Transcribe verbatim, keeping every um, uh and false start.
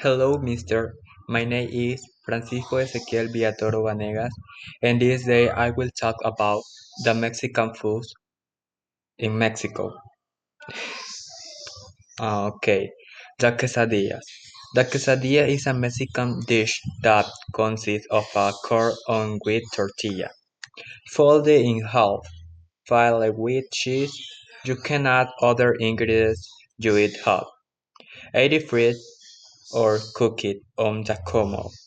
Hello, mister. My name is Francisco Ezequiel Villatoro Vanegas, and this day I will talk about the Mexican food in Mexico. Ah, okay, the quesadillas. The quesadilla is a Mexican dish that consists of a corn on wheat tortilla, folded in half, filled with cheese. You can add other ingredients you eat hot, eat it fried, or cook it on Giacomo.